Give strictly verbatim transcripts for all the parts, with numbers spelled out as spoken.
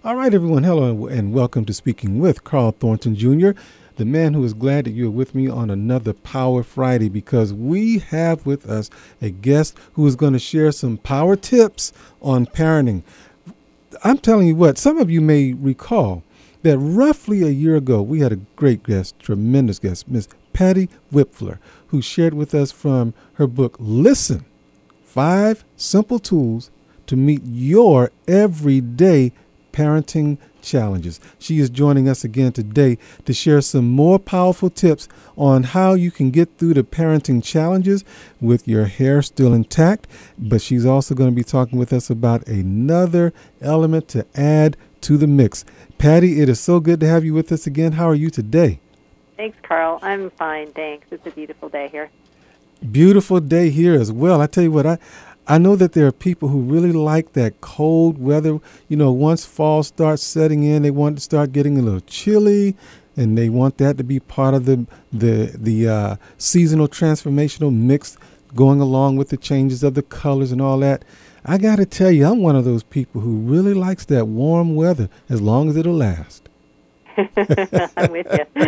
All right, everyone. Hello and welcome to Speaking with Carl Thornton Junior, the man who is glad that you are with me on another Power Friday, because we have with us a guest who is going to share some power tips on parenting. I'm telling you what, some of you may recall that roughly a year ago, we had a great guest, tremendous guest, Miss Patty Wipfler, who shared with us from her book, Listen, Five Simple Tools to Meet Your Everyday Parenting Challenges. She is joining us again today to share some more powerful tips on how you can get through the parenting challenges with your hair still intact. But she's also going to be talking with us about another element to add to the mix. Patty, it is so good to have you with us again. How are you today? Thanks, Carl. I'm fine, thanks. It's a beautiful day here. Beautiful day here as well. I tell you what, I I know that there are people who really like that cold weather. You know, once fall starts setting in, they want to start getting a little chilly, and they want that to be part of the the the uh, seasonal transformational mix going along with the changes of the colors and all that. I got to tell you, I'm one of those people who really likes that warm weather as long as it'll last. I'm with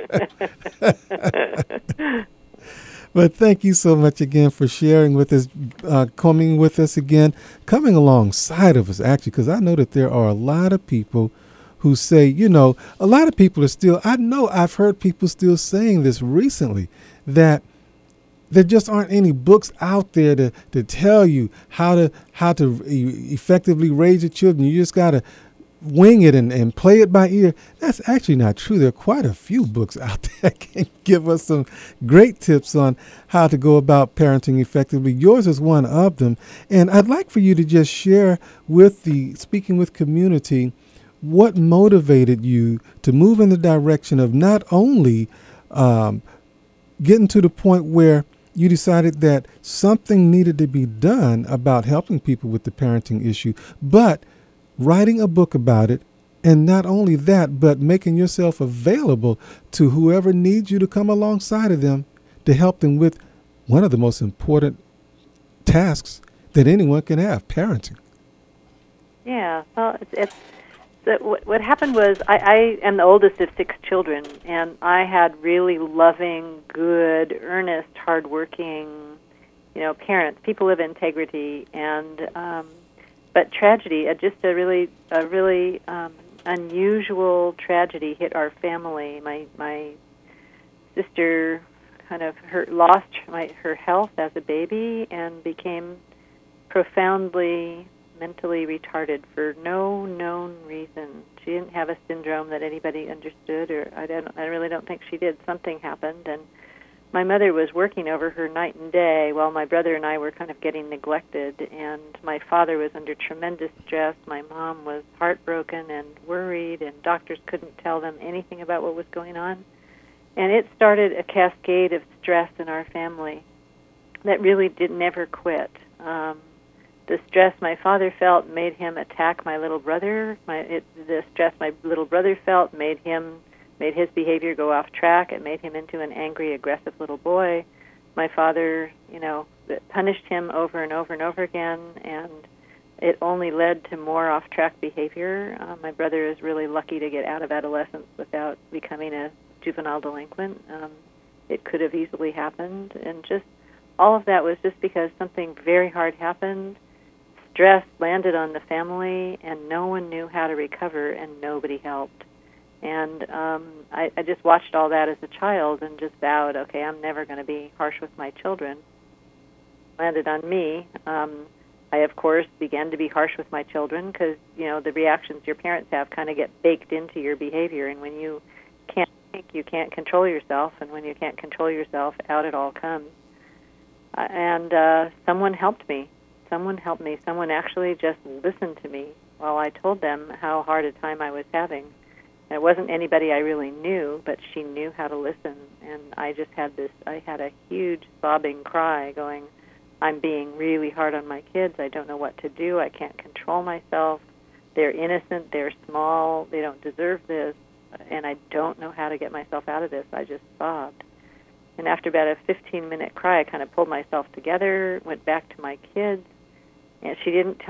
you. But thank you so much again for sharing with us, uh, coming with us again, coming alongside of us, actually, because I know that there are a lot of people who say, you know, a lot of people are still, I know I've heard people still saying this recently, that there just aren't any books out there to, to tell you how to how to e- effectively raise your children. You just got to wing it and, and play it by ear. That's actually not true. There are quite a few books out there that can give us some great tips on how to go about parenting effectively. Yours is one of them. And I'd like for you to just share with the Speaking With community what motivated you to move in the direction of not only um, getting to the point where you decided that something needed to be done about helping people with the parenting issue, but writing a book about it, and not only that, but making yourself available to whoever needs you to come alongside of them to help them with one of the most important tasks that anyone can have, parenting. Yeah, well, it's, it's so what, what happened was I, I am the oldest of six children, and I had really loving, good, earnest, hardworking, you know, parents, people of integrity, and um, But tragedy, uh, just a really, a really um, unusual tragedy hit our family. My my sister kind of her, lost my, her health as a baby and became profoundly mentally retarded for no known reason. She didn't have a syndrome that anybody understood, or I don't. I really don't think she did. Something happened, and my mother was working over her night and day while my brother and I were kind of getting neglected, and my father was under tremendous stress. My mom was heartbroken and worried, and doctors couldn't tell them anything about what was going on. And it started a cascade of stress in our family that really did never quit. Um, the stress my father felt made him attack my little brother. My, it, the stress my little brother felt made him made his behavior go off track. It made him into an angry, aggressive little boy. My father, you know, punished him over and over and over again, and it only led to more off-track behavior. Uh, my brother is really lucky to get out of adolescence without becoming a juvenile delinquent. Um, it could have easily happened, and just all of that was just because something very hard happened. Stress landed on the family, and no one knew how to recover, and nobody helped. And um, I, I just watched all that as a child and just vowed, okay, I'm never going to be harsh with my children. Landed on me. Um, I, of course, began to be harsh with my children because, you know, the reactions your parents have kind of get baked into your behavior. And when you can't think, you can't control yourself. And when you can't control yourself, out it all comes. Uh, and uh, someone helped me. Someone helped me. Someone actually just listened to me while I told them how hard a time I was having. And it wasn't anybody I really knew, but she knew how to listen. And I just had this, I had a huge sobbing cry going, I'm being really hard on my kids. I don't know what to do. I can't control myself. They're innocent. They're small. They don't deserve this. And I don't know how to get myself out of this. I just sobbed. And after about a fifteen-minute cry, I kind of pulled myself together, went back to my kids, and she didn't tell me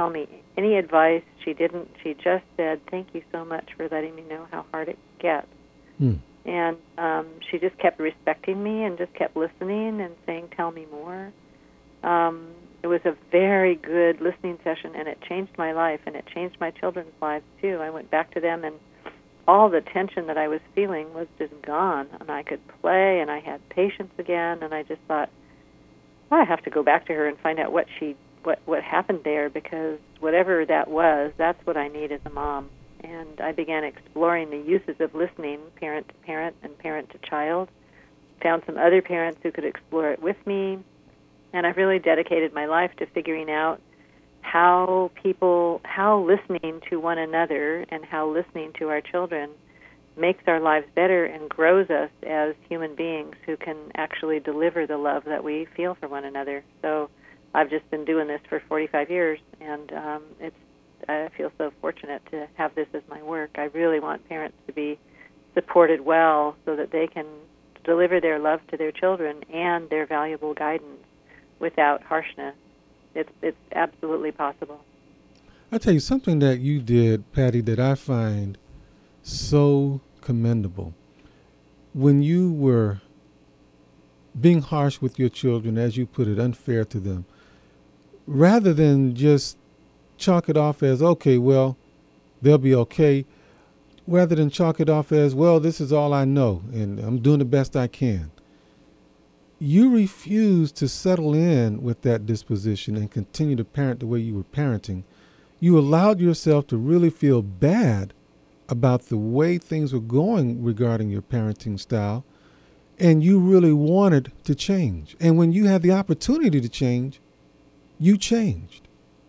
any advice. She didn't. She just said, "Thank you so much for letting me know how hard it gets." Mm. And um, she just kept respecting me and just kept listening and saying, "Tell me more." Um, it was a very good listening session, and it changed my life, and it changed my children's lives, too. I went back to them, and all the tension that I was feeling was just gone, and I could play, and I had patience again, and I just thought, well, I have to go back to her and find out what she what, what happened there, because whatever that was, that's what I need as a mom. And I began exploring the uses of listening, parent to parent and parent to child, found some other parents who could explore it with me, and I've really dedicated my life to figuring out how people, how listening to one another and how listening to our children makes our lives better and grows us as human beings who can actually deliver the love that we feel for one another. So I've just been doing this for forty-five years, and um, it's I feel so fortunate to have this as my work. I really want parents to be supported well so that they can deliver their love to their children and their valuable guidance without harshness. It's it's absolutely possible. I'll tell you something that you did, Patty, that I find so commendable. When you were being harsh with your children, as you put it, unfair to them, rather than just chalk it off as, okay, well, they'll be okay, rather than chalk it off as, well, this is all I know, and I'm doing the best I can. You refused to settle in with that disposition and continue to parent the way you were parenting. You allowed yourself to really feel bad about the way things were going regarding your parenting style, and you really wanted to change. And when you had the opportunity to change, you changed.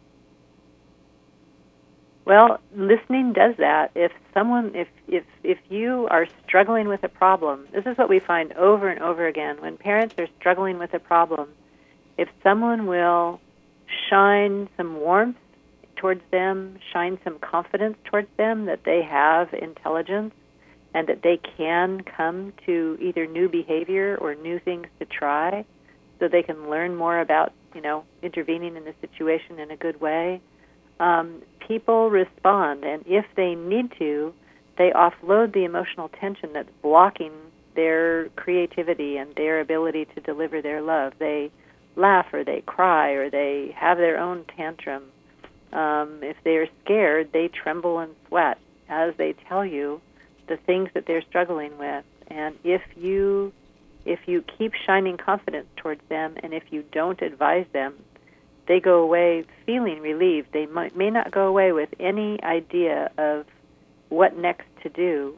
Well, listening does that. If someone, if, if if you are struggling with a problem, this is what we find over and over again. When parents are struggling with a problem, if someone will shine some warmth towards them, shine some confidence towards them that they have intelligence and that they can come to either new behavior or new things to try so they can learn more about, you know, intervening in the situation in a good way, Um, people respond, and if they need to, they offload the emotional tension that's blocking their creativity and their ability to deliver their love. They laugh or they cry or they have their own tantrum. Um, if they're scared, they tremble and sweat as they tell you the things that they're struggling with. And if you if you keep shining confidence towards them, and if you don't advise them, they go away feeling relieved. They might, may not go away with any idea of what next to do,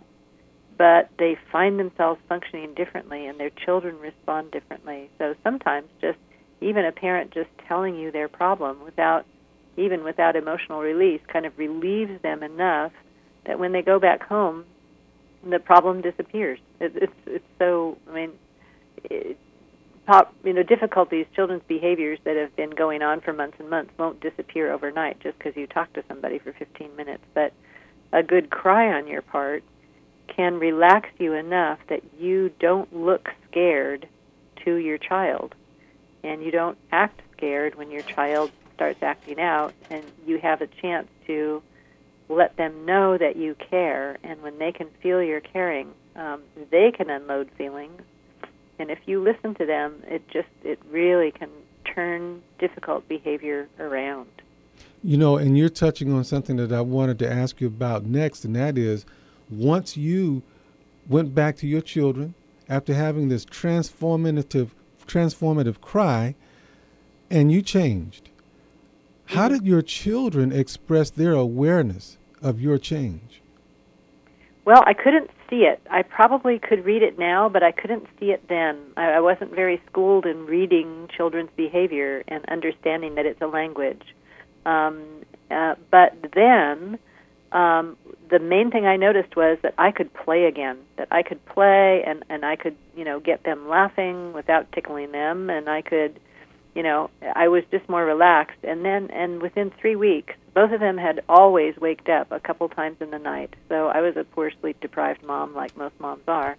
but they find themselves functioning differently, and their children respond differently. So sometimes just even a parent just telling you their problem without, even without emotional release, kind of relieves them enough that when they go back home, the problem disappears. It, it's it's so, I mean, it, Pop, you know, difficulties, children's behaviors that have been going on for months and months won't disappear overnight just because you talk to somebody for fifteen minutes. But a good cry on your part can relax you enough that you don't look scared to your child, and you don't act scared when your child starts acting out, and you have a chance to let them know that you care, and when they can feel you're caring, um, they can unload feelings. And if you listen to them, it just, it really can turn difficult behavior around. You know, and you're touching on something that I wanted to ask you about next, and that is, once you went back to your children after having this transformative, transformative cry, and you changed, mm-hmm. how did your children express their awareness of your change? Well, I couldn't see it. I probably could read it now, but I couldn't see it then. I, I wasn't very schooled in reading children's behavior and understanding that it's a language. Um, uh, but then um, the main thing I noticed was that I could play again, that I could play and, and I could, you know, get them laughing without tickling them, and I could, you know, I was just more relaxed. And then, and within three weeks, both of them had always waked up a couple times in the night. So I was a poor sleep-deprived mom, like most moms are.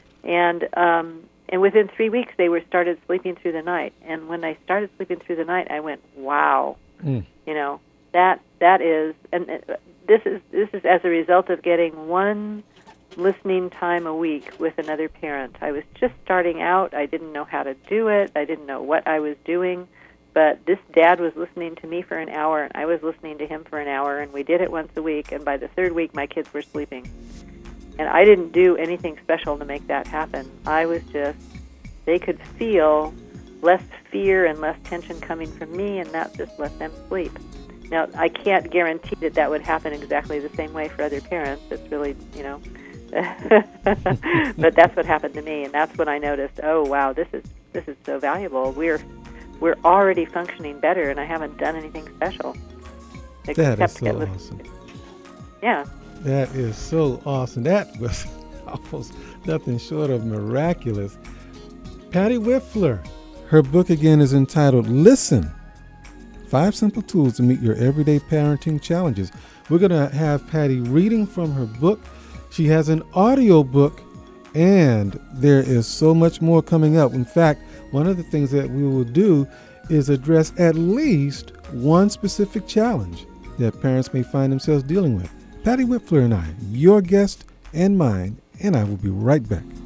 And um, and within three weeks, they were started sleeping through the night. And when they started sleeping through the night, I went, wow. Mm. You know, that that is, and this is this is as a result of getting one listening time a week with another parent. I was just starting out. I didn't know how to do it. I didn't know what I was doing. But this dad was listening to me for an hour, and I was listening to him for an hour, and we did it once a week. And by the third week, my kids were sleeping. And I didn't do anything special to make that happen. I was just, they could feel less fear and less tension coming from me, and that just let them sleep. Now, I can't guarantee that that would happen exactly the same way for other parents. It's really, you know, but that's what happened to me, and that's when I noticed, oh, wow, this is this is so valuable. We're we're already functioning better, and I haven't done anything special. That is so awesome. Yeah. That is so awesome. That was almost nothing short of miraculous. Patty Wipfler, her book again is entitled Listen, Five Simple Tools to Meet Your Everyday Parenting Challenges. We're going to have Patty reading from her book. She has an audio book, and there is so much more coming up. In fact, one of the things that we will do is address at least one specific challenge that parents may find themselves dealing with. Patty Wipfler and I, your guest and mine, and I will be right back.